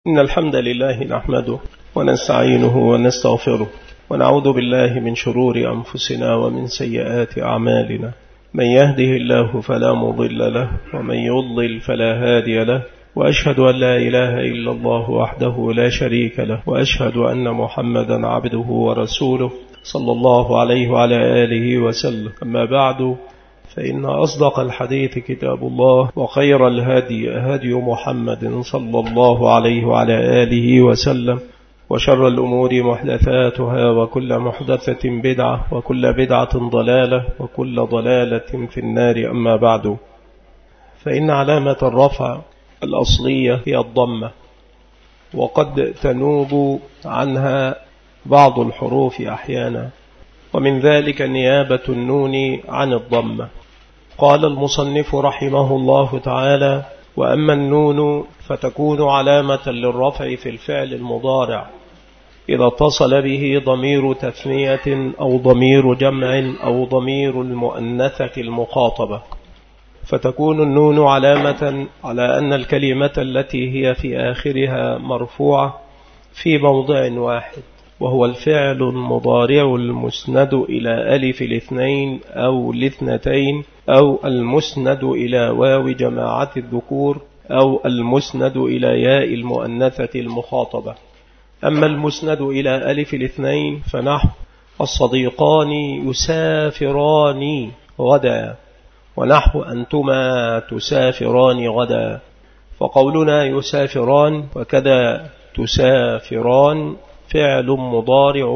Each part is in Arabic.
إن الحمد لله نحمده ونستعينه ونستغفره ونعوذ بالله من شرور أنفسنا ومن سيئات أعمالنا. من يهده الله فلا مضل له ومن يضلل فلا هادي له، وأشهد أن لا إله إلا الله وحده لا شريك له، وأشهد أن محمدا عبده ورسوله صلى الله عليه وعلى آله وسلم. أما بعد، فإن أصدق الحديث كتاب الله، وخير الهدي هدي محمد صلى الله عليه وعلى آله وسلم، وشر الأمور محدثاتها، وكل محدثة بدعة، وكل بدعة ضلالة، وكل ضلالة في النار. أما بعد، فإن علامة الرفع الأصلية هي الضمة، وقد تنوب عنها بعض الحروف أحيانا، ومن ذلك نيابة النون عن الضمة. قال المصنف رحمه الله تعالى: وأما النون فتكون علامة للرفع في الفعل المضارع إذا اتصل به ضمير تثنية أو ضمير جمع أو ضمير المؤنثة المخاطبة، فتكون النون علامة على أن الكلمة التي هي في آخرها مرفوعة في موضع واحد، وهو الفعل المضارع المسند إلى ألف الاثنين أو الاثنتين، أو المسند إلى واو جماعة الذكور، أو المسند إلى ياء المؤنثة المخاطبة. أما المسند إلى ألف الاثنين فنحو: الصديقان يسافران غدا، ونحو: أنتما تسافران غدا. فقولنا يسافران وكذا تسافران فعل مضارع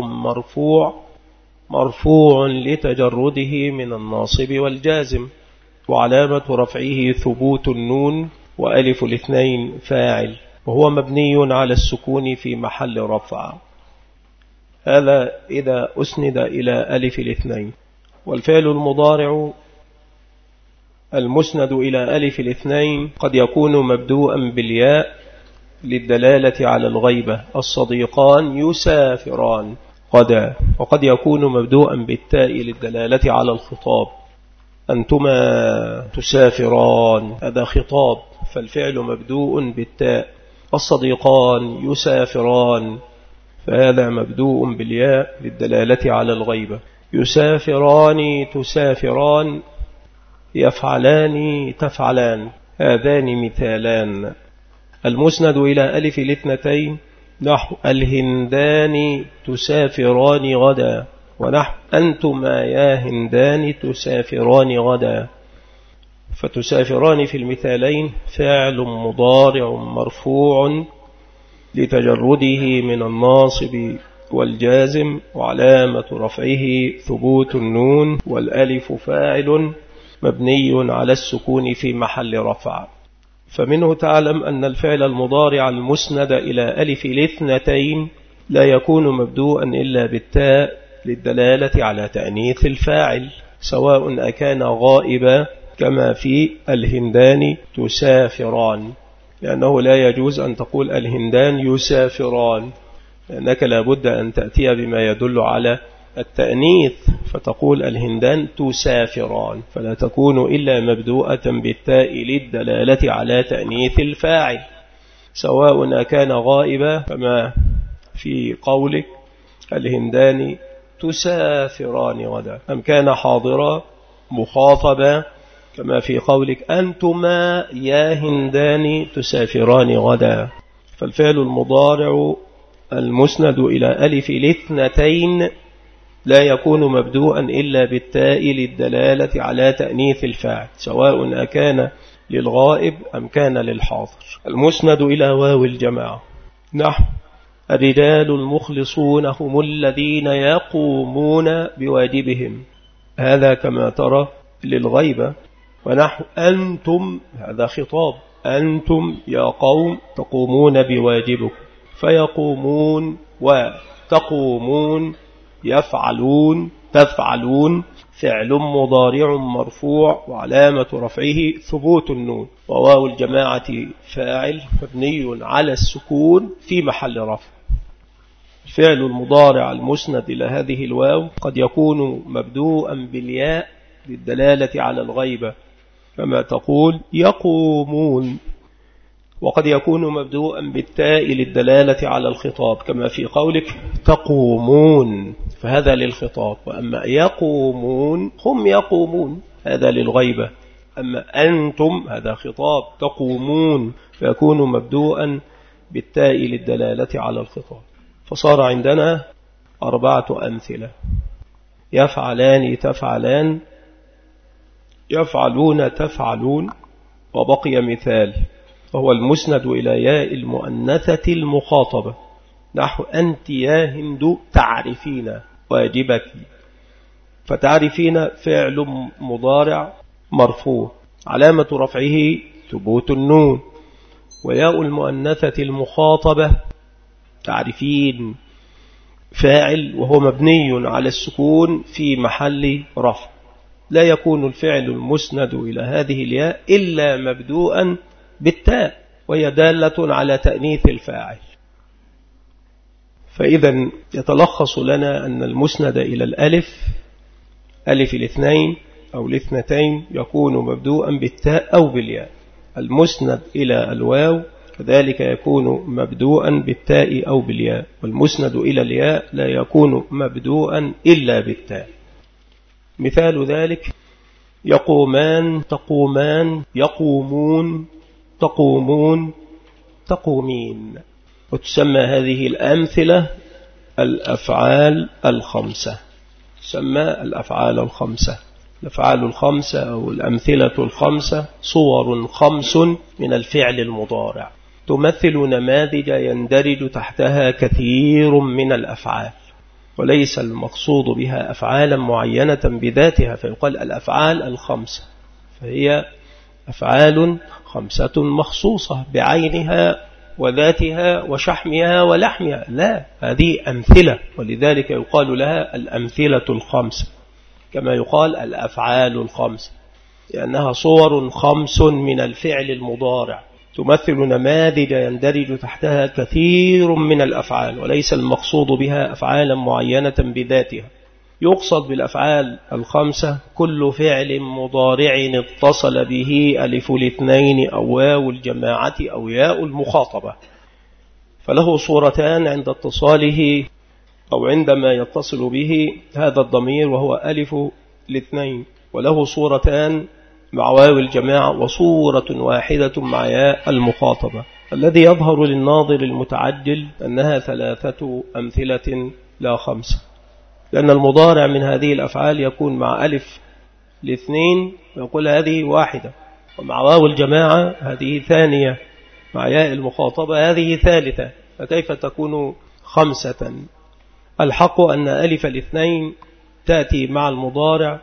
مرفوع لتجرده من الناصب والجازم، وعلامة رفعه ثبوت النون، وألف الاثنين فاعل، وهو مبني على السكون في محل رفع. هذا إذا أسند إلى ألف الاثنين. والفعل المضارع المسند إلى ألف الاثنين قد يكون مبدوءا بالياء للدلالة على الغيبة: الصديقان يسافران غدا. وقد يكون مبدوءا بالتاء للدلالة على الخطاب: أنتما تسافران، هذا خطاب، فالفعل مبدوء بالتاء. الصديقان يسافران، فهذا مبدوء بالياء للدلالة على الغيبة. يسافران تسافران، يفعلان تفعلان، هذان مثالان. المسند إلى ألف الاثنتين نحو: الهندان تسافران غدا، ونحو: أنتما يا هندان تسافران غدا. فتسافران في المثالين فعل مضارع مرفوع لتجرده من الناصب والجازم، وعلامة رفعه ثبوت النون، والألف فاعل مبني على السكون في محل رفع. فمنه تعلم أن الفعل المضارع المسند إلى ألف الاثنتين لا يكون مبدوءا إلا بالتاء للدلالة على تأنيث الفاعل، سواء أكان غائبا كما في الهندان تسافران، لأنه لا يجوز أن تقول الهندان يسافران، لأنك لابد أن تأتي بما يدل على التأنيث، فتقول الهندان تسافران، فلا تكون إلا مبدوءة بالتاء للدلالة على تأنيث الفاعل، سواء كان غائبا كما في قولك الهندان تسافران غدا، أم كان حاضرا مخاطبا كما في قولك أنتما يا هندان تسافران غدا. فالفعل المضارع المسند إلى ألف الاثنتين لا يكون مبدوءا إلا بالتاء للدلالة على تأنيث الفاعل، سواء أكان للغائب أم كان للحاضر. المسند إلى واو الجماعة نحو: الرجال المخلصون هم الذين يقومون بواجبهم، هذا كما ترى للغيبة. ونحو: أنتم، هذا خطاب، أنتم يا قوم تقومون بواجبكم، فيقومون وتقومون، يفعلون تفعلون، فعل مضارع مرفوع، وعلامة رفعه ثبوت النون، وواو الجماعة فاعل مبني على السكون في محل رفع. الفعل المضارع المسند إلى هذه الواو قد يكون مبدوءا بالياء للدلالة على الغيبة، كما تقول يقومون، وقد يكون مبدوءا بالتاء للدلالة على الخطاب كما في قولك تقومون، فهذا للخطاب. وأما يقومون هم يقومون هذا للغيبة. أما أنتم هذا خطاب، تقومون فيكون مبدوءا بالتاء للدلالة على الخطاب. فصار عندنا 4 أمثلة: يفعلان تفعلان، يفعلون تفعلون، وبقي مثال وهو المسند إلى ياء المؤنثة المخاطبة نحو أنت يا هند تعرفين واجبك. فتعرفين فعل مضارع مرفوع علامة رفعه ثبوت النون، وياء المؤنثة المخاطبة تعرفين فاعل وهو مبني على السكون في محل رفع. لا يكون الفعل المسند إلى هذه الياء إلا مبدوءا بالتاء، وهي دالة على تأنيث الفاعل. فإذا يتلخص لنا أن المسند إلى الألف، ألف الاثنين أو الاثنتين، يكون مبدوءا بالتاء أو بالياء. المسند إلى الواو كذلك يكون مبدوءا بالتاء أو بالياء، والمسند إلى الياء لا يكون مبدوءا إلا بالتاء. مثال ذلك يقومان تقومان، يقومون تقومون، تقومين. وتسمى هذه الأمثلة الأفعال الخمسة، تسمى الأفعال الخمسة. الأفعال الخمسة أو الأمثلة الخمسة صور 5 من الفعل المضارع، تمثل نماذج يندرج تحتها كثير من الأفعال، وليس المقصود بها أفعالا معينة بذاتها فيقال الأفعال الخمسة، فهي أفعال 5 مخصوصة بعينها وذاتها وشحمها ولحمها. لا، هذه أمثلة، ولذلك يقال لها الأمثلة الخمسة، كما يقال الأفعال الخمسة، لأنها صور 5 من الفعل المضارع تمثل نماذج يندرج تحتها كثير من الأفعال، وليس المقصود بها أفعالا معينة بذاتها. يقصد بالأفعال الخمسة كل فعل مضارع اتصل به ألف الاثنين أو واو الجماعة أو ياء المخاطبة، فله صورتان عند اتصاله أو عندما يتصل به هذا الضمير وهو ألف الاثنين، وله صورتان مع واو الجماعة، وصورة واحدة مع ياء المخاطبة. الذي يظهر للناظر المتعجل أنها 3 أمثلة لا 5، لأن المضارع من هذه الأفعال يكون مع ألف الاثنين ويقول هذه واحدة، ومع واو الجماعة هذه ثانية، مع ياء المخاطبة هذه ثالثة، فكيف تكون 5؟ الحق أن ألف الاثنين تأتي مع المضارع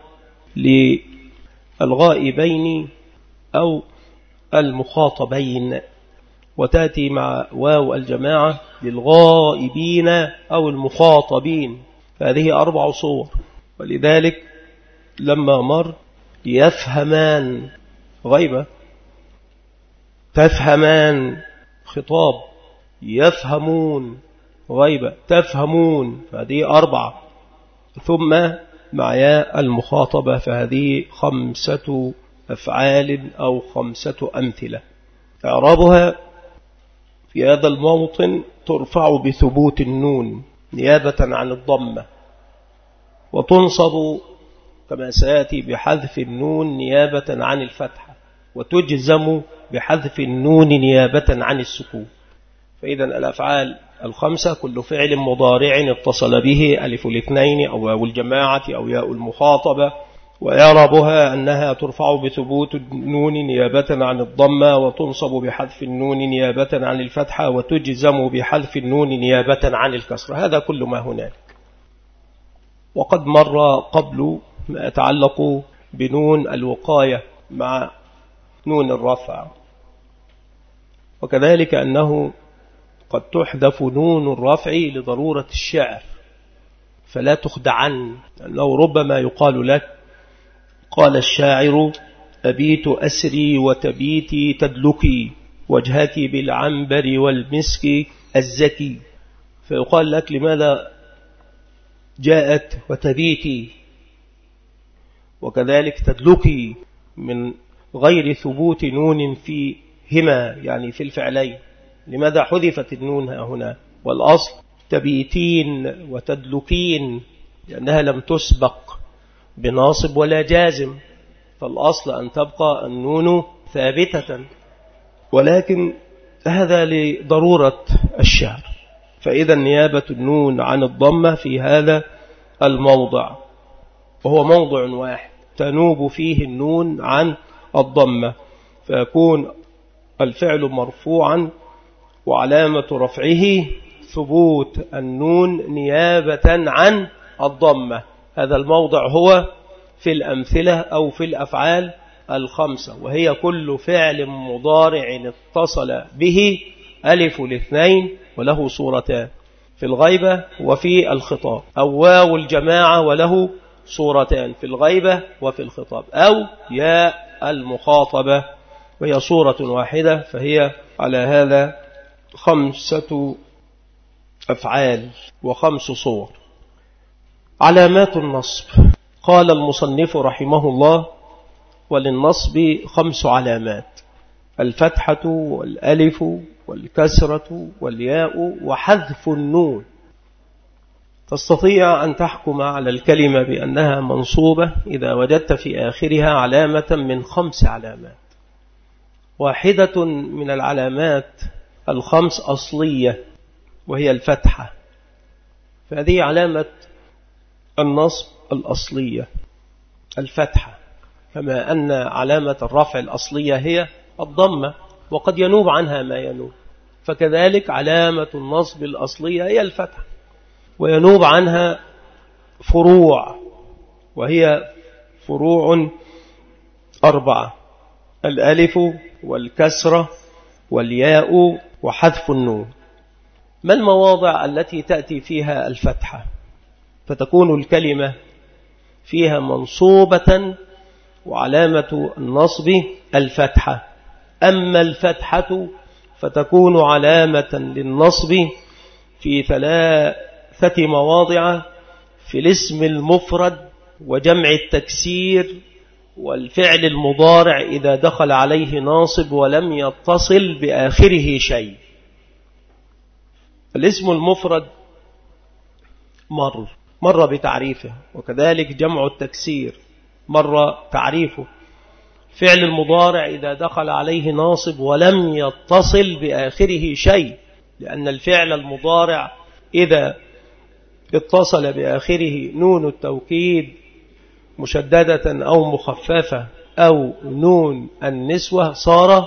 للغائبين أو المخاطبين، وتأتي مع واو الجماعة للغائبين أو المخاطبين، فهذه 4 صور. ولذلك لما مر يفهمان غيبة، تفهمان خطاب، يفهمون غيبة، تفهمون، فهذه 4. ثم مع ياء المخاطبة فهذه 5 أفعال أو 5 أمثلة. إعرابها في هذا الموطن ترفع بثبوت النون نيابة عن الضمة، وتنصب كما سيأتي بحذف النون نيابة عن الفتحة، وتجزم بحذف النون نيابة عن السكون. فإذا الأفعال الخمسة كل فعل مضارع اتصل به ألف الاثنين أو واو الجماعة أو ياء المخاطبة، وإعرابها أنها ترفع بثبوت النون نيابة عن الضمة، وتنصب بحذف النون نيابة عن الفتحة، وتجزم بحذف النون نيابة عن الكسر. هذا كل ما هناك. وقد مر قبل ما يتعلق بنون الوقاية مع نون الرفع، وكذلك أنه قد تحذف نون الرفع لضرورة الشعر، فلا تخدعن، أنه ربما يقال لك قال الشاعر أبيت أسري وتبيتي تدلكي وجهك بالعنبر والمسك الزكي، فيقال لك لماذا جاءت وتبيتي وكذلك تدلكي من غير ثبوت نون في هما يعني في الفعلين. لماذا حذفت النون هنا؟ والأصل تبيتين وتدلكين، لأنها لم تسبق بناصب ولا جازم، فالأصل أن تبقى النون ثابتة، ولكن هذا لضرورة الشعر. فإذا نيابة النون عن الضمة في هذا الموضع، وهو موضع واحد تنوب فيه النون عن الضمة، فيكون الفعل مرفوعا وعلامة رفعه ثبوت النون نيابة عن الضمة. هذا الموضع هو في الأمثلة أو في الأفعال الخمسة، وهي كل فعل مضارع اتصل به ألف الاثنين وله صورتان، في الغيبة وفي الخطاب، أو واو الجماعة وله صورتان في الغيبة وفي الخطاب، أو ياء المخاطبة وهي صورة واحدة. فهي على هذا 5 أفعال و5 صور. علامات النصب. قال المصنف رحمه الله: وللنصب 5 علامات: الفتحة والألف والكسرة والياء وحذف النون. تستطيع أن تحكم على الكلمة بأنها منصوبة إذا وجدت في آخرها علامة من 5 علامات. واحدة من العلامات ال5 أصلية وهي الفتحة، فهذه علامة النصب الأصلية الفتحة، كما أن علامة الرفع الأصلية هي الضمة، وقد ينوب عنها ما ينوب، فكذلك علامة النصب الأصلية هي الفتحة، وينوب عنها فروع، وهي فروع 4: الألف والكسرة والياء وحذف النون. ما المواضع التي تأتي فيها الفتحة؟ فتكون الكلمة فيها منصوبة وعلامة النصب الفتحة. أما الفتحة فتكون علامة للنصب في 3 مواضع: في الاسم المفرد وجمع التكسير والفعل المضارع إذا دخل عليه ناصب ولم يتصل بآخره شيء. الاسم المفرد مر بتعريفه، وكذلك جمع التكسير مر تعريفه. فعل المضارع إذا دخل عليه ناصب ولم يتصل بآخره شيء، لأن الفعل المضارع إذا اتصل بآخره نون التوكيد مشددة أو مخففة أو نون النسوة صار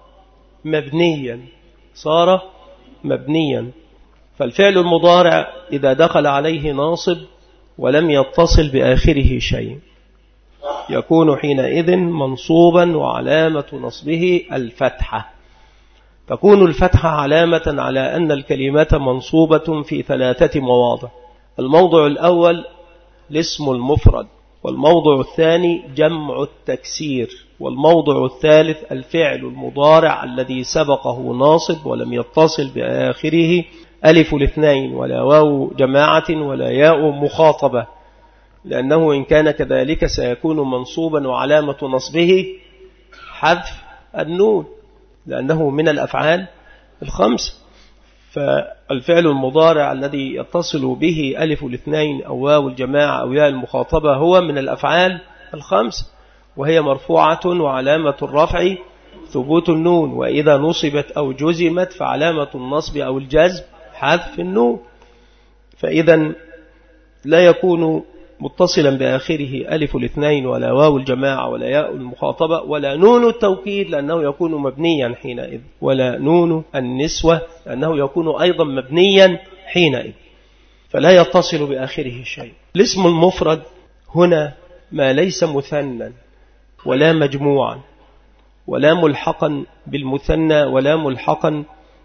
مبنيا. فالفعل المضارع إذا دخل عليه ناصب ولم يتصل بآخره شيء يكون حينئذ منصوبا، وعلامة نصبه الفتحة. تكون الفتحة علامة على أن الكلمة منصوبة في 3 مواضع: الموضع الأول الاسم المفرد، والموضع الثاني جمع التكسير، والموضع الثالث الفعل المضارع الذي سبقه ناصب ولم يتصل بآخره ألف الاثنين ولا واو جماعة ولا ياء مخاطبة، لأنه إن كان كذلك سيكون منصوبا وعلامة نصبه حذف النون، لأنه من الأفعال ال5. فالفعل المضارع الذي يتصل به ألف الاثنين أو واو الجماعة أو ياء المخاطبة هو من الأفعال ال5، وهي مرفوعة وعلامة الرفع ثبوت النون، وإذا نصبت أو جزمت فعلامة النصب أو الجزم حذف النون. فإذا لا يكون متصلا بآخره ألف الاثنين ولا واو الجماعة ولا ياء المخاطبة ولا نون التوكيد لأنه يكون مبنيا حينئذ، ولا نون النسوة لأنه يكون أيضا مبنيا حينئذ، فلا يتصل بآخره شيء. الاسم المفرد هنا ما ليس مثنى ولا مجموعا ولا ملحقا بالمثنى ولا ملحقا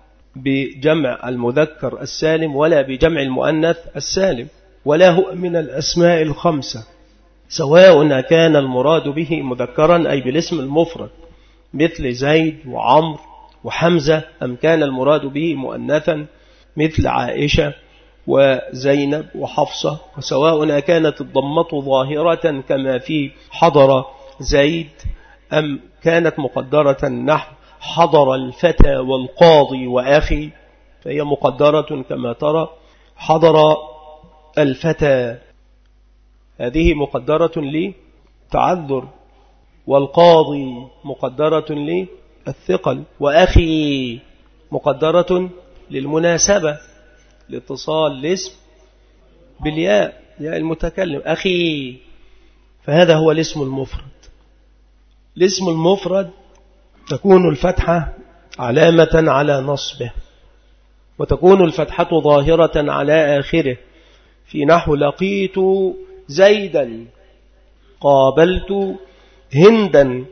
بجمع المذكر السالم ولا بجمع المؤنث السالم، ولا هو من الأسماء ال5، سواء كان المراد به مذكرا أي بالاسم المفرد مثل زيد وعمر وحمزة، أم كان المراد به مؤنثا مثل عائشة وزينب وحفصة، وسواء كانت الضمة ظاهرة كما في حضر زيد أم كانت مقدرة نحو حضر الفتى والقاضي وأخي، فهي مقدرة كما ترى. حضر الفتى هذه مقدرة لتعذر، والقاضي مقدرة للثقل، وأخي مقدرة للمناسبة، لاتصال الاسم بالياء، ياء المتكلم، أخي. فهذا هو الاسم المفرد. الاسم المفرد تكون الفتحة علامة على نصبه، وتكون الفتحة ظاهرة على آخره، في نحو لقيت زيدا، قابلت هندا.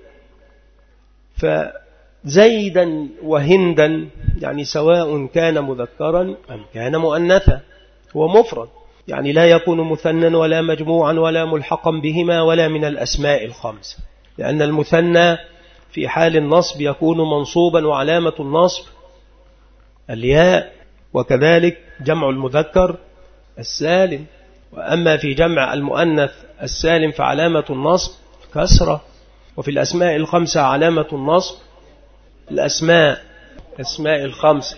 فزيدا وهندا يعني سواء كان مذكرا أم كان مؤنثا، هو مفرد، يعني لا يكون مثنى ولا مجموعا ولا ملحقا بهما ولا من الأسماء الخمسة، لأن المثنى في حال النصب يكون منصوبا وعلامة النصب الياء، وكذلك جمع المذكر السالم. وأما في جمع المؤنث السالم فعلامة النصب كسرة. وفي الأسماء الخمسة علامة النصب أسماء الخمسة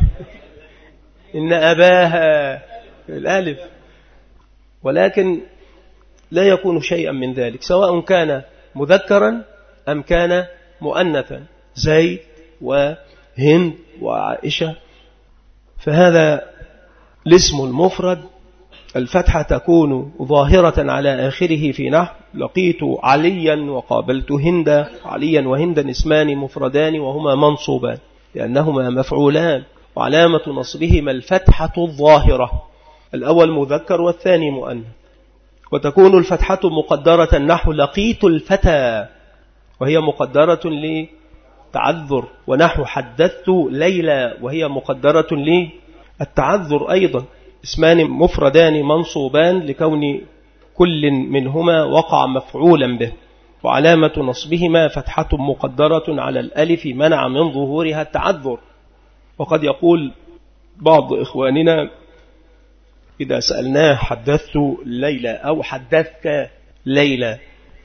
إن أباها الألف، ولكن لا يكون شيئا من ذلك سواء كان مذكرا أم كان مؤنثا، زيد وهند وعائشة. فهذا الاسم المفرد الفتحة تكون ظاهرة على آخره، في نحو لقيت عليا وقابلت هندا. عليا وهندا اسمان مفردان وهما منصوبان لأنهما مفعولان، وعلامة نصبهما الفتحة الظاهرة، الأول مذكر والثاني مؤنث. وتكون الفتحة مقدرة نحو لقيت الفتى، وهي مقدرة للتعذر، ونحو حدثت ليلى، وهي مقدرة للتعذر أيضا. اسمان مفردان منصوبان لكون كل منهما وقع مفعولا به، وعلامة نصبهما فتحة مقدرة على الألف منع من ظهورها التعذر. وقد يقول بعض إخواننا إذا سألناه حدثت ليلى أو حدثك ليلى،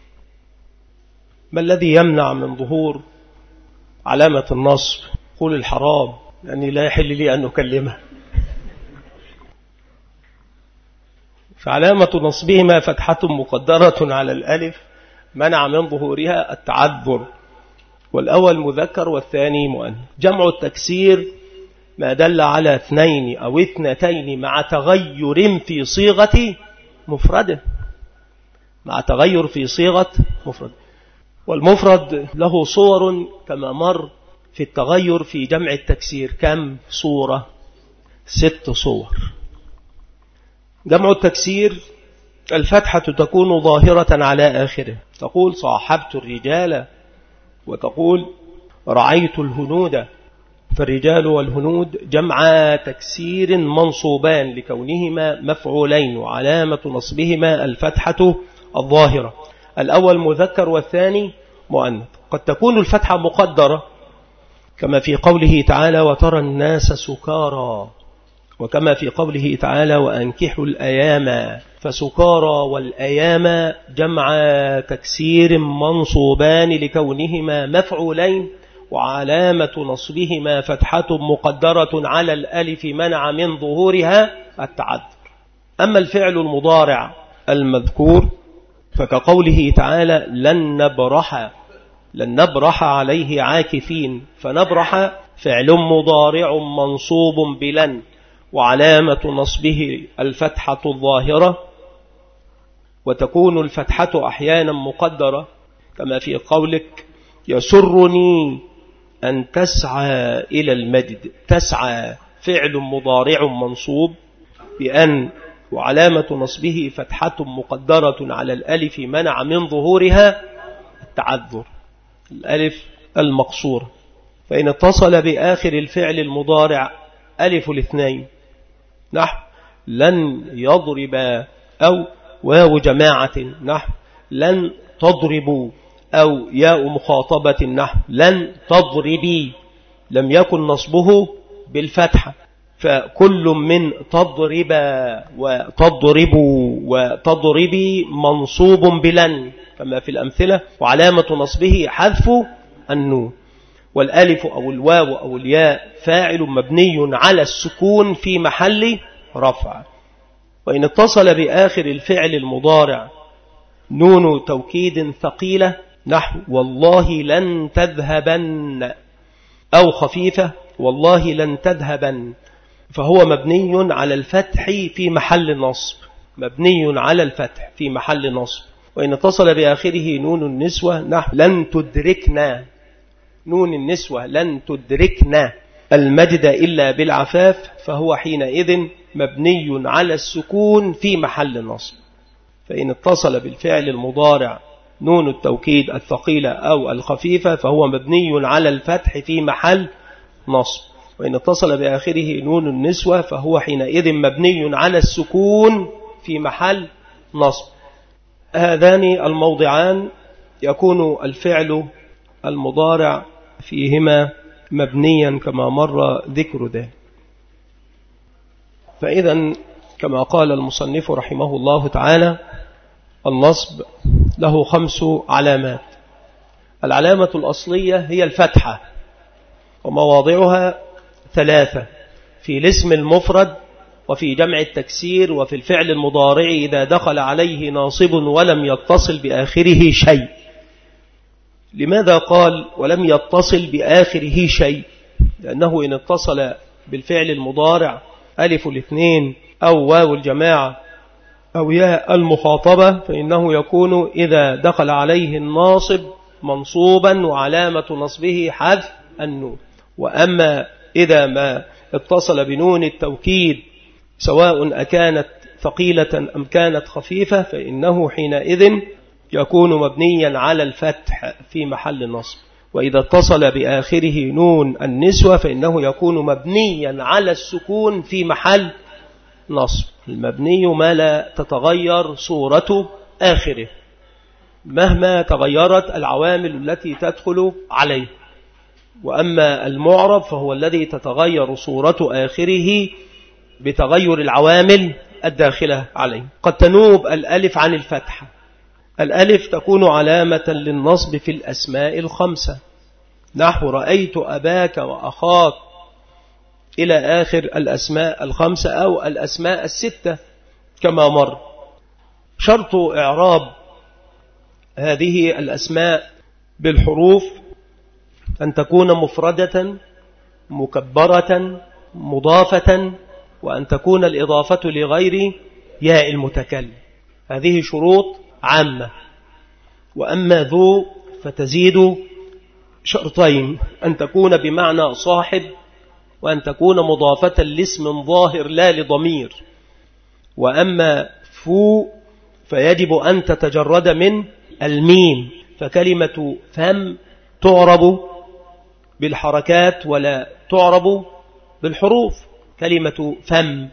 ما الذي يمنع من ظهور علامة النصب؟ قول الحرام، لأني لا يحل لي أن أكلمه. فعلامة نصبهما فتحة مقدرة على الألف منع من ظهورها التعذر، والأول مذكر والثاني مؤنث. جمع التكسير ما دل على اثنين أو اثنتين مع تغير في صيغة مفرده، مع تغير في صيغة مفرد. والمفرد له صور كما مر في التغير في جمع التكسير. كم صورة؟ 6 صور. جمع التكسير الفتحة تكون ظاهرة على آخره، تقول صاحبت الرجال، وتقول رعيت الهنود. فالرجال والهنود جمع تكسير منصوبان لكونهما مفعولين، وعلامة نصبهما الفتحة الظاهرة، الأول مذكر والثاني مؤنث. قد تكون الفتحة مقدرة كما في قوله تعالى وترى الناس سكارى، وكما في قوله تعالى وأنكحوا الأيام. فسكارى والأيام جمع تكسير منصوبان لكونهما مفعولين، وعلامة نصبهما فتحة مقدرة على الألف منع من ظهورها التعذر. أما الفعل المضارع المذكور فكقوله تعالى لن نبرح عليه عاكفين. فنبرح فعل مضارع منصوب بلن، وعلامة نصبه الفتحة الظاهرة. وتكون الفتحة أحيانا مقدرة كما في قولك يسرني أن تسعى إلى المجد. تسعى فعل مضارع منصوب بأن، وعلامة نصبه فتحة مقدرة على الألف منع من ظهورها التعذر، الألف المقصورة. فإن اتصل بآخر الفعل المضارع ألف الاثنين نحو لن يضرب، أو واو جماعة نحو لن تضربوا، أو ياء مخاطبة نحو لن تضربي، لم يكن نصبه بالفتحة. فكل من تضرب وتضرب وتضربي منصوب بلن كما في الأمثلة، وعلامة نصبه حذف النون. والألف أو الواو أو الياء فاعل مبني على السكون في محل رفع. وإن اتصل بآخر الفعل المضارع نون توكيد ثقيلة نحو والله لن تذهبن، أو خفيفة والله لن تذهبن، فهو مبني على الفتح في محل نصب، مبني على الفتح في محل نصب. وإن اتصل بآخره نون النسوة نحو لن تدركنا، نون النسوة لن تدركنا المجد إلا بالعفاف، فهو حينئذ مبني على السكون في محل نصب. فإن اتصل بالفعل المضارع نون التوكيد الثقيلة أو الخفيفة فهو مبني على الفتح في محل نصب. وإن اتصل بآخره نون النسوة فهو حينئذ مبني على السكون في محل نصب. هذان الموضعان يكون الفعل المضارع فيهما مبنيا كما مر ذكر ذلك. فإذا كما قال المصنف رحمه الله تعالى النصب له 5 علامات. العلامة الأصلية هي الفتحة، ومواضعها 3 في الاسم المفرد وفي جمع التكسير وفي الفعل المضارع إذا دخل عليه ناصب ولم يتصل بآخره شيء. لماذا قال ولم يتصل بآخره شيء؟ لأنه إن اتصل بالفعل المضارع ألف الاثنين أو واو الجماعة أو ياء المخاطبة فإنه يكون إذا دخل عليه الناصب منصوبا وعلامة نصبه حذف النون. وأما إذا ما اتصل بنون التوكيد سواء أكانت ثقيلة أم كانت خفيفة فإنه حينئذ يكون مبنيا على الفتح في محل نصب. وإذا اتصل بآخره نون النسوة فإنه يكون مبنيا على السكون في محل نصب. المبني ما لا تتغير صورة آخره مهما تغيرت العوامل التي تدخل عليه. وأما المعرب فهو الذي تتغير صورة آخره بتغير العوامل الداخلة عليه. قد تنوب الألف عن الفتحة. الألف تكون علامة للنصب في الأسماء الخمسة نحو رأيت أباك وأخاك إلى آخر الأسماء الخمسة أو الأسماء الستة كما مر. شرط إعراب هذه الأسماء بالحروف أن تكون مفردة مكبرة مضافة، وأن تكون الإضافة لغير ياء المتكلم. هذه شروط عامة. وأما ذو فتزيد شرطين: أن تكون بمعنى صاحب، وأن تكون مضافة لاسم ظاهر لا لضمير. وأما فو فيجب أن تتجرد من الميم، فكلمة فم تعرب بالحركات ولا تعرب بالحروف. كلمة فم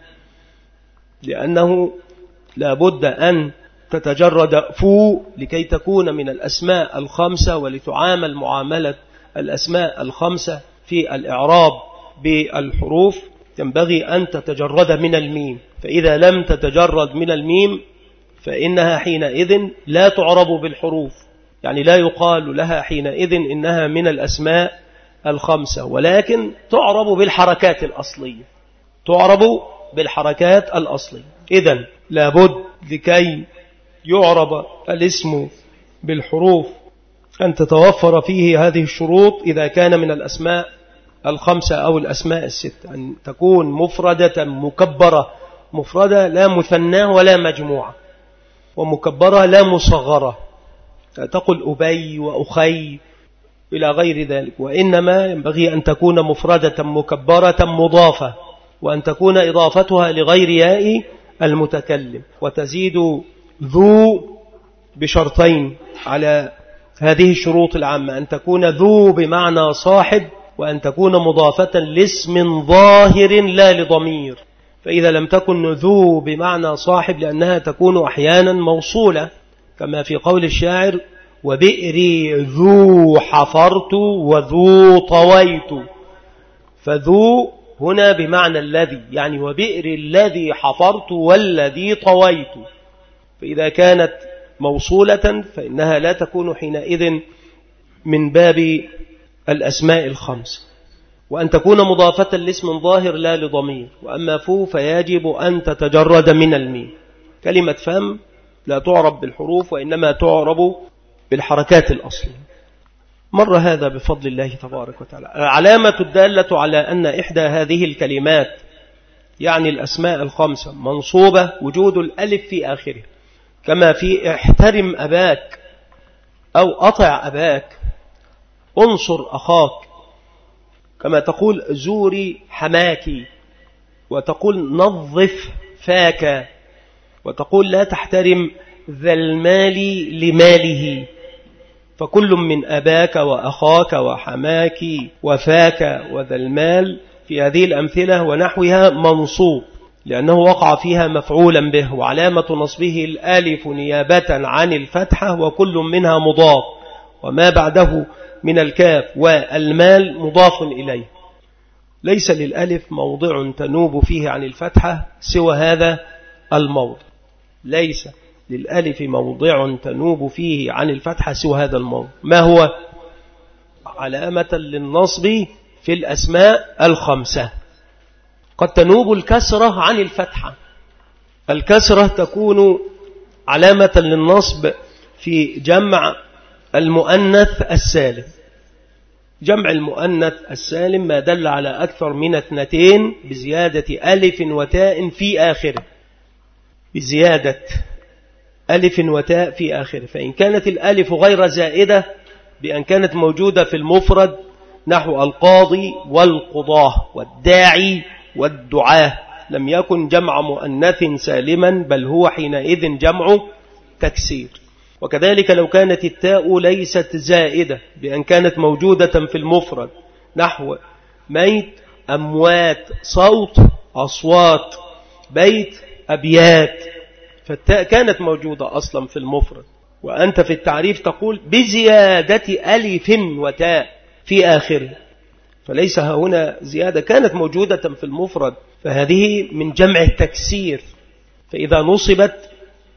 لأنه لابد أن تتجرد فو لكي تكون من الأسماء الخمسة ولتعامل معاملة الأسماء الخمسة في الإعراب بالحروف. ينبغي أن تتجرد من الميم، فإذا لم تتجرد من الميم فإنها حينئذ لا تعرب بالحروف، يعني لا يقال لها حينئذ إنها من الأسماء الخمسة، ولكن تعرب بالحركات الأصلية، تعرب بالحركات الأصلية. إذن لابد لكي يعرب الاسم بالحروف أن تتوفر فيه هذه الشروط إذا كان من الأسماء الخمسة أو الأسماء الستة: أن تكون مفردة مكبرة، مفردة لا مثنى ولا مجموعة، ومكبرة لا مصغرة، تقول أبي وأخي إلى غير ذلك. وإنما ينبغي أن تكون مفردة مكبرة مضافة، وأن تكون إضافتها لغير ياء المتكلم. وتزيد ذو بشرطين على هذه الشروط العامة: أن تكون ذو بمعنى صاحب، وأن تكون مضافة لاسم ظاهر لا لضمير. فإذا لم تكن ذو بمعنى صاحب لأنها تكون أحيانا موصولة كما في قول الشاعر: وبئري ذو حفرت وذو طويت. فذو هنا بمعنى الذي، يعني وبئر الذي حفرت والذي طويت. فإذا كانت موصولة فإنها لا تكون حينئذ من باب الأسماء الخمسة، وأن تكون مضافة لاسم ظاهر لا لضمير. وأما فو فيجب أن تتجرد من الميم. كلمة فم لا تعرب بالحروف وإنما تعرب بالحركات الأصلية. مر هذا بفضل الله تبارك وتعالى. العلامة الدالة على أن إحدى هذه الكلمات يعني الأسماء الخمسة منصوبة وجود الألف في آخره، كما في احترم أباك أو أطع أباك، انصر أخاك، كما تقول زوري حماكي، وتقول نظف فاك، وتقول لا تحترم ذا المال لماله. فكل من أباك وأخاك وحماك وفاك وذا المال في هذه الأمثلة ونحوها منصوب، لأنه وقع فيها مفعولا به، وعلامة نصبه الألف نيابة عن الفتحة، وكل منها مضاف، وما بعده من الكاف والمال مضاف إليه. ليس للألف موضع تنوب فيه عن الفتحة سوى هذا الموضع، ليس للألف موضع تنوب فيه عن الفتحة سوى هذا الموضع. ما هو؟ علامة للنصب في الأسماء الخمسة. قد تنوب الكسرة عن الفتحة. الكسرة تكون علامة للنصب في جمع المؤنث السالم. جمع المؤنث السالم ما دل على أكثر من 2 بزيادة ألف وتاء في آخره، بزيادة ألف وتاء في آخره. فإن كانت الألف غير زائدة بأن كانت موجودة في المفرد نحو القاضي والقضاة والداعي والدعاة لم يكن جمع مؤنث سالما، بل هو حينئذ جمع تكسير. وكذلك لو كانت التاء ليست زائدة بأن كانت موجودة في المفرد نحو ميت أموات، صوت أصوات، بيت أبيات، فالتاء كانت موجودة أصلا في المفرد، وأنت في التعريف تقول بزيادة ألف وتاء في آخره، فليس هنا زيادة، كانت موجودة في المفرد، فهذه من جمع التكسير. فإذا نصبت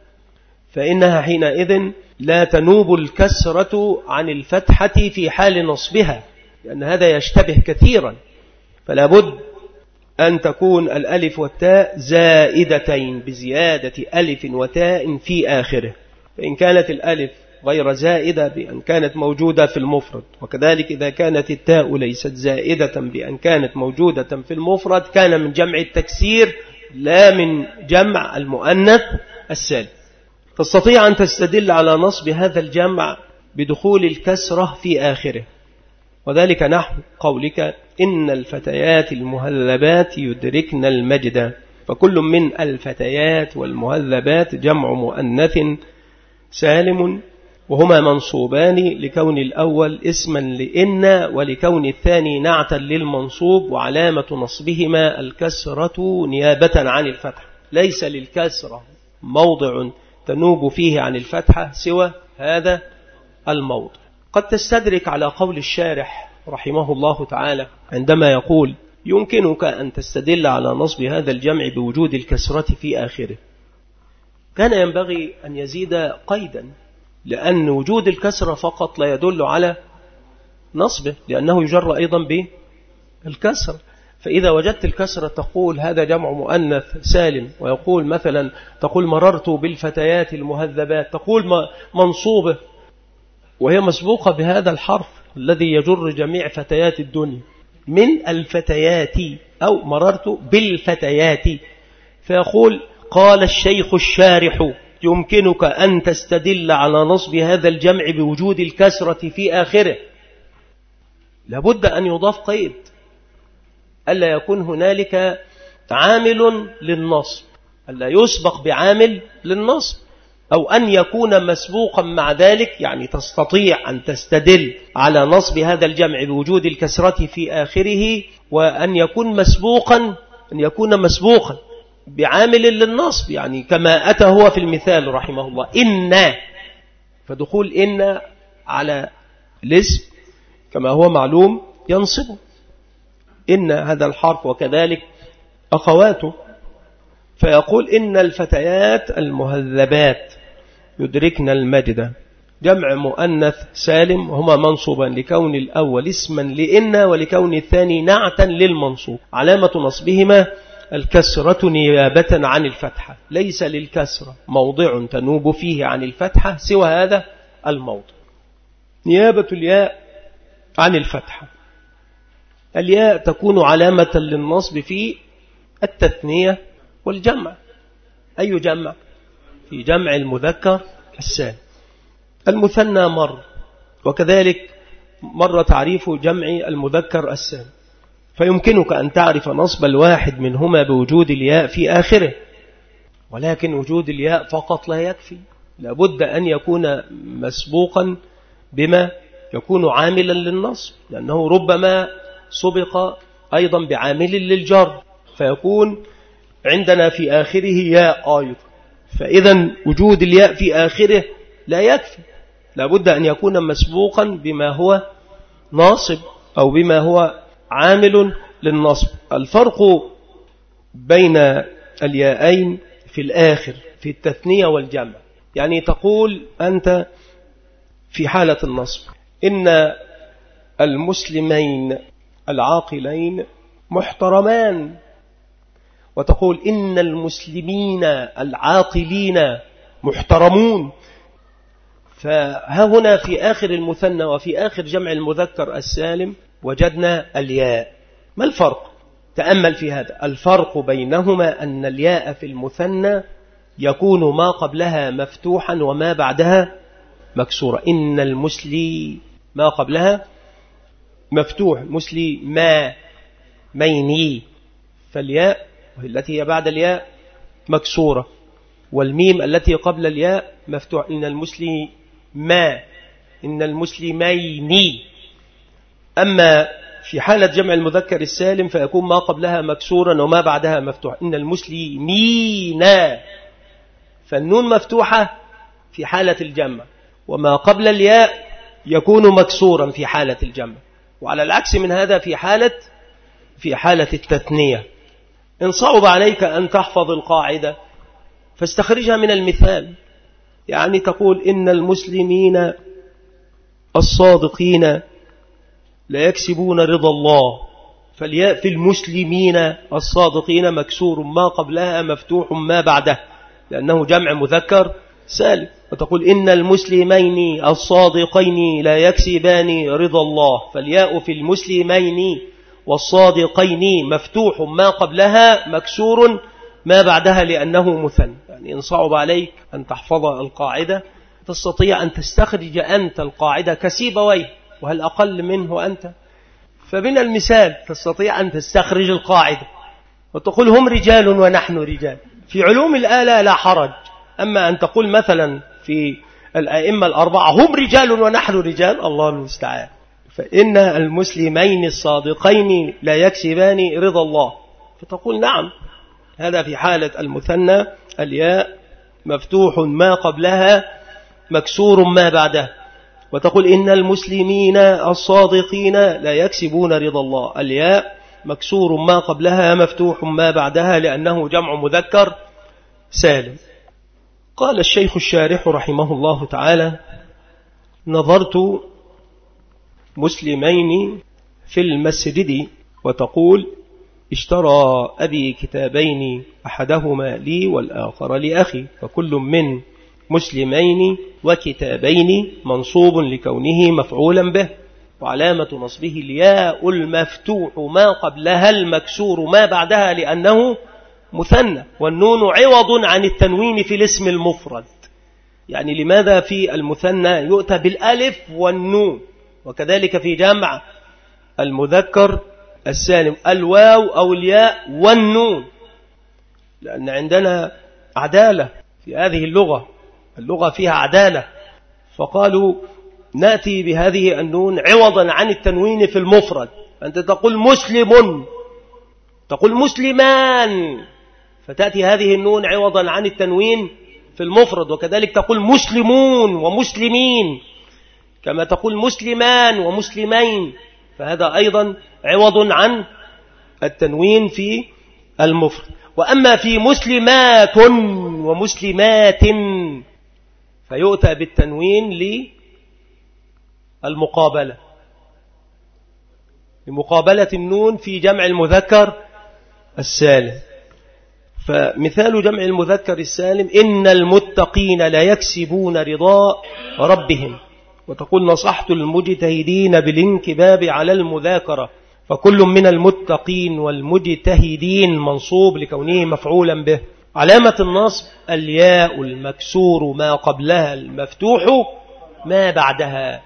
فإنها حينئذ لا تنوب الكسرة عن الفتحة في حال نصبها، لأن هذا يشتبه كثيرا. فلا بد أن تكون الألف والتاء زائدتين بزيادة ألف وتاء في آخره. فإن كانت الألف غير زائدة بأن كانت موجودة في المفرد، وكذلك إذا كانت التاء ليست زائدة بأن كانت موجودة في المفرد، كان من جمع التكسير لا من جمع المؤنث السالم. تستطيع أن تستدل على نصب هذا الجمع بدخول الكسرة في آخره، وذلك نحو قولك إن الفتيات المهذبات يدركن المجد. فكل من الفتيات والمهذبات جمع مؤنث سالم، وهما منصوبان لكون الأول اسما لإن، ولكون الثاني نعتا للمنصوب، وعلامة نصبهما الكسرة نيابة عن الفتح. ليس للكسرة موضع تنوب فيه عن الفتحة سوى هذا الموضع. قد تستدرك على قول الشارح رحمه الله تعالى عندما يقول يمكنك أن تستدل على نصب هذا الجمع بوجود الكسرة في آخره. كان ينبغي أن يزيد قيدا، لأن وجود الكسرة فقط لا يدل على نصبه، لأنه يجر أيضا بالكسر. فإذا وجدت الكسرة تقول هذا جمع مؤنث سالم، ويقول مثلا تقول مررت بالفتيات المهذبات، تقول منصوبة وهي مسبوقة بهذا الحرف الذي يجر جميع فتيات الدنيا من الفتيات، أو مررت بالفتيات. فيقول قال الشيخ الشارح يمكنك أن تستدل على نصب هذا الجمع بوجود الكسرة في آخره. لابد أن يضاف قيد، ألا يكون هنالك عامل للنصب، ألا يسبق بعامل للنصب، أو أن يكون مسبوقا مع ذلك، يعني تستطيع أن تستدل على نصب هذا الجمع بوجود الكسرة في آخره، وأن يكون مسبوقا بعامل للنصب، يعني كما أتى هو في المثال رحمه الله إن، فدخول إن على الاسم كما هو معلوم ينصبه إن هذا الحرف، وكذلك أخواته. فيقول إن الفتيات المهذبات يدركن المجد. جمع مؤنث سالم، هما منصوبان لكون الأول اسما لإن ولكون الثاني نعتا للمنصوب. علامة نصبهما الكسرة نيابة عن الفتحة، ليس للكسرة موضع تنوب فيه عن الفتحة سوى هذا الموضع، نيابة الياء عن الفتحة. الياء تكون علامة للنصب في التثنية والجمع. أي جمع؟ في جمع المذكر السالم. المثنى مر، وكذلك مر تعريف جمع المذكر السالم، فيمكنك أن تعرف نصب الواحد منهما بوجود الياء في آخره، ولكن وجود الياء فقط لا يكفي، لابد أن يكون مسبوقا بما يكون عاملا للنصب، لأنه ربما سبق أيضا بعامل للجر، فيكون عندنا في آخره ياء أيضا. فإذا وجود الياء في آخره لا يكفي، لابد أن يكون مسبوقا بما هو ناصب أو بما هو عامل للنصب. الفرق بين الياءين في الآخر في التثنية والجمع، يعني تقول أنت في حالة النصب إن المسلمين العاقلين محترمان، وتقول إن المسلمين العاقلين محترمون. فها هنا في آخر المثنى وفي آخر جمع المذكر السالم وجدنا الياء. ما الفرق؟ تأمل في هذا. الفرق بينهما أن الياء في المثنى يكون ما قبلها مفتوحا وما بعدها مكسورة. إن المسلي ما قبلها مفتوح، مسلي ما ميني، فالياء التي هي بعد الياء مكسورة، والميم التي قبل الياء مفتوح. إن المسلي ما، إن المسلمين. أما في حالة جمع المذكر السالم فيكون ما قبلها مكسورا وما بعدها مفتوح. إن المسلمين، فالنون مفتوحة في حالة الجمع، وما قبل الياء يكون مكسورا في حالة الجمع، وعلى العكس من هذا في حالة التثنية. إن صعب عليك أن تحفظ القاعدة فاستخرجها من المثال، يعني تقول إن المسلمين الصادقين لا يكسبون رضا الله، فالياء في المسلمين الصادقين مكسور، ما قبلها مفتوح ما بعده، لأنه جمع مذكر سالم. وتقول إن المسلمين الصادقين لا يكسبان رضا الله، فالياء في المسلمين والصادقين مفتوح ما قبلها مكسور ما بعدها لأنه مثنى. يعني إن صعب عليك أن تحفظ القاعدة تستطيع أن تستخرج أنت القاعدة كسيبويه، وهل أقل منه أنت؟ فمن المثال تستطيع أن تستخرج القاعدة وتقول هم رجال ونحن رجال. في علوم الآلة لا حرج، أما أن تقول مثلا في الأئمة الأربعة هم رجال ونحن رجال، الله المستعان. فإن المسلمين الصادقين لا يكسبان رضا الله، فتقول نعم، هذا في حالة المثنى الياء مفتوح ما قبلها مكسور ما بعدها. وتقول إن المسلمين الصادقين لا يكسبون رضا الله، الياء مكسور ما قبلها مفتوح ما بعدها لأنه جمع مذكر سالم. قال الشيخ الشارح رحمه الله تعالى: نظرت مسلمين في المسجد، وتقول اشترى أبي كتابين أحدهما لي والآخر لأخي، فكل من مسلمين وكتابين منصوب لكونه مفعولا به، وعلامة نصبه الياء المفتوح ما قبلها المكسور ما بعدها لأنه مثنى، والنون عوض عن التنوين في الاسم المفرد. يعني لماذا في المثنى يؤتى بالألف والنون، وكذلك في جمع المذكر السالم الواو أو الياء والنون؟ لأن عندنا عدالة في هذه اللغة فيها عدالة، فقالوا نأتي بهذه النون عوضا عن التنوين في المفرد. أنت تقول مسلم، تقول مسلمان، فتأتي هذه النون عوضا عن التنوين في المفرد، وكذلك تقول مسلمون ومسلمين، كما تقول مسلمان ومسلمين، فهذا أيضا عوض عن التنوين في المفرد. وأما في مسلمات ومسلمات فيؤتى بالتنوين للمقابلة، لمقابلة النون في جمع المذكر السالم. فمثال جمع المذكر السالم: إن المتقين لا يكسبون رضاء ربهم. وتقول: نصحت المجتهدين بالانكباب على المذاكرة. فكل من المتقين والمجتهدين منصوب لكونه مفعولا به. علامة النصب الياء المكسور ما قبلها المفتوح ما بعدها.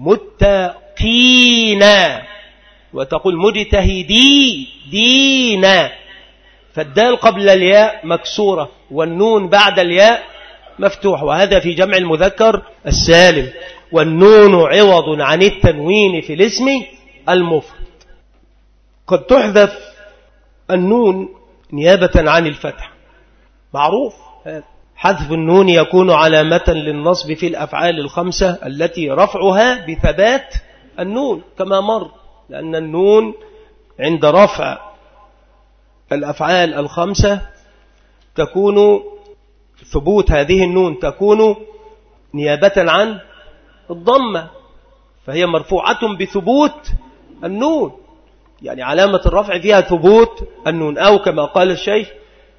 متقين، وتقول مجتهدي دينا، فالدال قبل الياء مكسورة والنون بعد الياء مفتوح، وهذا في جمع المذكر السالم. والنون عوض عن التنوين في الاسم المفرد. قد تحذف النون نيابة عن الفتح، معروف حذف النون يكون علامة للنصب في الأفعال الخمسة التي رفعها بثبات النون كما مر، لأن النون عند رفع الأفعال الخمسة تكون ثبوت هذه النون تكون نيابة عن الضمة، فهي مرفوعة بثبوت النون، يعني علامة الرفع فيها ثبوت النون، أو كما قال الشيخ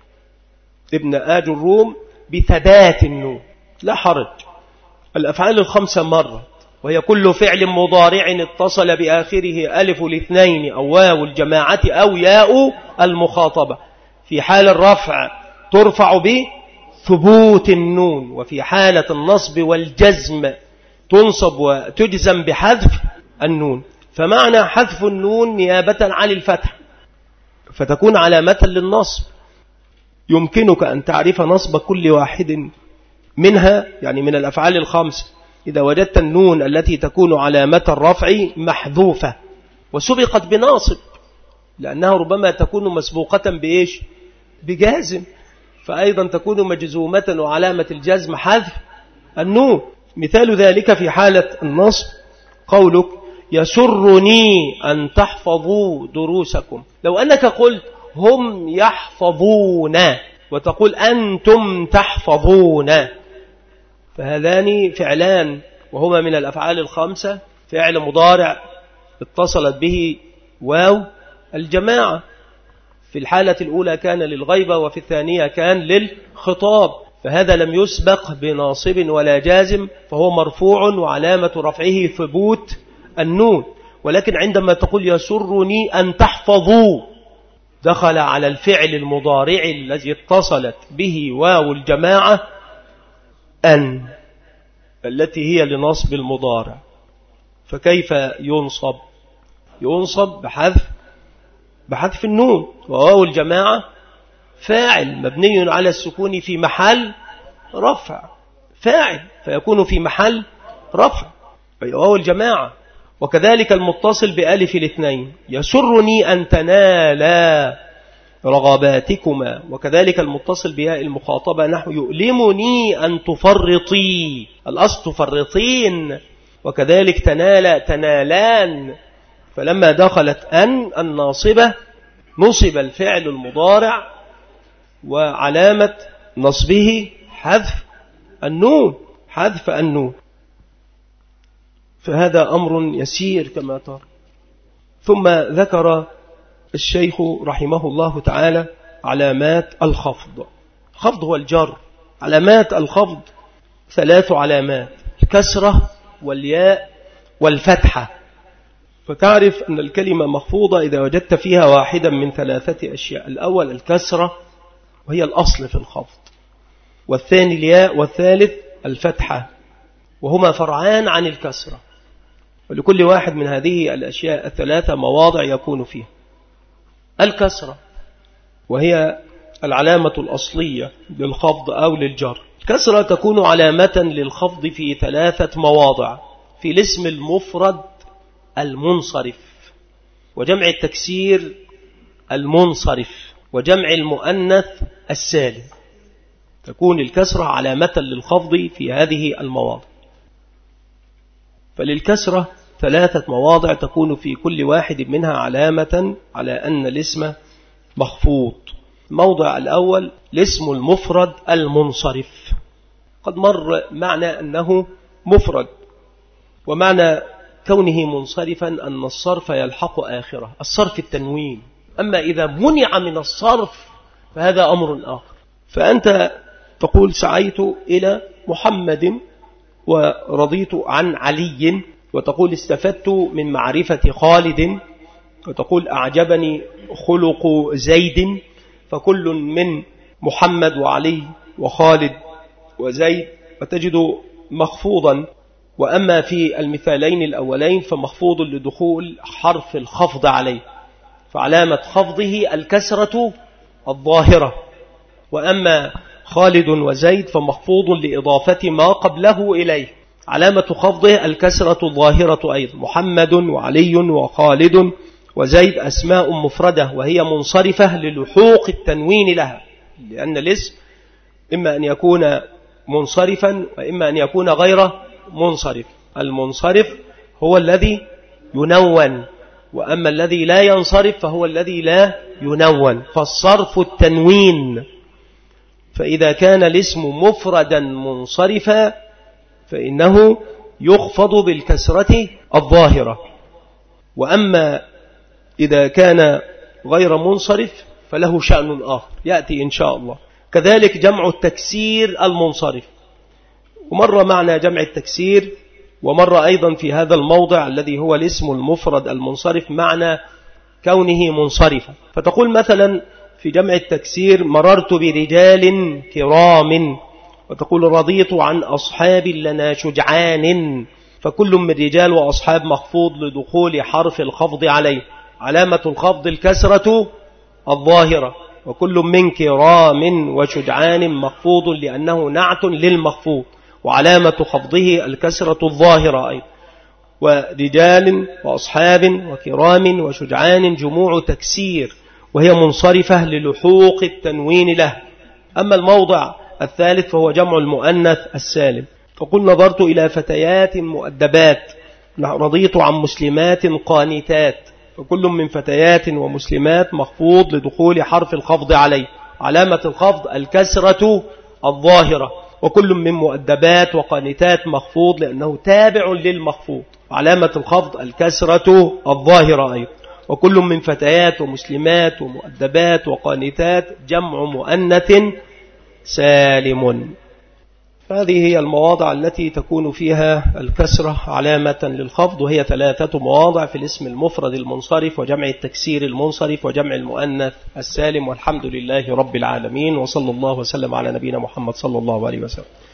ابن آج الروم بثبات النون. لا حرج. الأفعال الخمسة مرة، وهي كل فعل مضارع اتصل بآخره ألف الاثنين أو واو الجماعة أو ياء المخاطبة. في حال الرفع ترفع بثبوت النون، وفي حالة النصب والجزم تنصب وتجزم بحذف النون. فمعنى حذف النون نيابة عن الفتح، فتكون علامة للنصب. يمكنك أن تعرف نصب كل واحد منها، يعني من الأفعال الخمس، إذا وجدت النون التي تكون علامة الرفع محذوفة وسبقت بناصب، لأنها ربما تكون مسبوقة بإيش؟ بجازم، فأيضا تكون مجزومة وعلامة الجزم حذف النون. مثال ذلك في حالة النصب قولك: يسرني أن تحفظوا دروسكم. لو أنك قلت هم يحفظون وتقول أنتم تحفظون، فهذان فعلان وهما من الأفعال الخمسة، فعل مضارع اتصلت به واو الجماعة. في الحالة الأولى كان للغيبة، وفي الثانية كان للخطاب، فهذا لم يسبق بناصب ولا جازم، فهو مرفوع وعلامة رفعه ثبوت النون. ولكن عندما تقول يسرني أن تحفظوا، دخل على الفعل المضارع الذي اتصلت به واو الجماعة أن، التي هي لنصب المضارع. فكيف ينصب؟ ينصب بحذف النون، وواو الجماعة فاعل مبني على السكون في محل رفع، فاعل فيكون في محل رفع واو الجماعة. وكذلك المتصل بألف الاثنين: يسرني أن تنالا رغباتكما. وكذلك المتصل بياء المخاطبة نحو يؤلمني أن تفرطي، الأصل تفرطين. وكذلك تنالا تنالان، فلما دخلت أن الناصبة نصب الفعل المضارع وعلامة نصبه حذف النون. فهذا أمر يسير كما ترى. ثم ذكر الشيخ رحمه الله تعالى علامات الخفض. الخفض هو الجر. علامات الخفض 3 علامات: الكسرة والياء والفتحة. فتعرف أن الكلمة مخفوضة إذا وجدت فيها واحدا من 3 أشياء: الأول الكسرة وهي الأصل في الخفض، والثاني الياء، والثالث الفتحة، وهما فرعان عن الكسرة. ولكل واحد من هذه الأشياء 3 مواضع يكون فيها. الكسرة وهي العلامة الأصلية للخفض أو للجر. الكسرة تكون علامة للخفض في 3 مواضع: في الاسم المفرد المنصرف، وجمع التكسير المنصرف، وجمع المؤنث السالم. تكون الكسرة علامة للخفض في هذه المواضع. فللكسرة 3 مواضع تكون في كل واحد منها علامة على أن الاسم مخفوض. الموضع الأول الاسم المفرد المنصرف. وقد مر معنى أنه مفرد، ومعنى كونه منصرفا أن الصرف يلحق آخره، الصرف التنوين. أما إذا منع من الصرف فهذا أمر آخر. فأنت تقول سعيت إلى محمد ورضيت عن علي، وتقول استفدت من معرفة خالد، وتقول أعجبني خلق زيد، فكل من محمد وعلي وخالد وزيد وتجد مخفوضا. وأما في المثالين الأولين فمخفوض لدخول حرف الخفض عليه، فعلامة خفضه الكسرة الظاهرة. وأما خالد وزيد فمخفوض لإضافة ما قبله إليه، علامة خفضه الكسرة الظاهرة أيضا. محمد وعلي وخالد وزيد أسماء مفردة وهي منصرفة للحوق التنوين لها، لأن الاسم إما أن يكون منصرفا وإما أن يكون غير منصرف. المنصرف هو الذي ينون، وأما الذي لا ينصرف فهو الذي لا ينون، فالصرف التنوين. فإذا كان الاسم مفردا منصرفا فإنه يخفض بالكسرة الظاهرة، وأما إذا كان غير منصرف فله شأن آخر يأتي إن شاء الله. كذلك جمع التكسير المنصرف، ومر معنى جمع التكسير، ومر أيضا في هذا الموضع الذي هو الاسم المفرد المنصرف معنى كونه منصرفا. فتقول مثلا في جمع التكسير مررت برجال كرام، وتقول رضيت عن أصحاب لنا شجعان، فكل من رجال وأصحاب مخفوض لدخول حرف الخفض عليه، علامة الخفض الكسرة الظاهرة. وكل من كرام وشجعان مخفوض لأنه نعت للمخفوض، وعلامة خفضه الكسرة الظاهرة أيضا. ورجال وأصحاب وكرام وشجعان جموع تكسير وهي منصرفة للحوق التنوين له. أما الموضع الثالث فهو جمع المؤنث السالم، فقل نظرت إلى فتيات مؤدبات، رضيت عن مسلمات قانتات، فكل من فتيات ومسلمات مخفوض لدخول حرف الخفض عليه، علامة الخفض الكسرة الظاهرة. وكل من مؤدبات وقانتات مخفوض لأنه تابع للمخفوض، علامة الخفض الكسرة الظاهرة أيضا. وكل من فتيات ومسلمات ومؤدبات وقانتات جمع مؤنث سالم. هذه هي المواضع التي تكون فيها الكسرة علامة للخفض، وهي 3 مواضع في الاسم المفرد المنصرف وجمع التكسير المنصرف وجمع المؤنث السالم. والحمد لله رب العالمين، وصلى الله وسلم على نبينا محمد صلى الله عليه وسلم.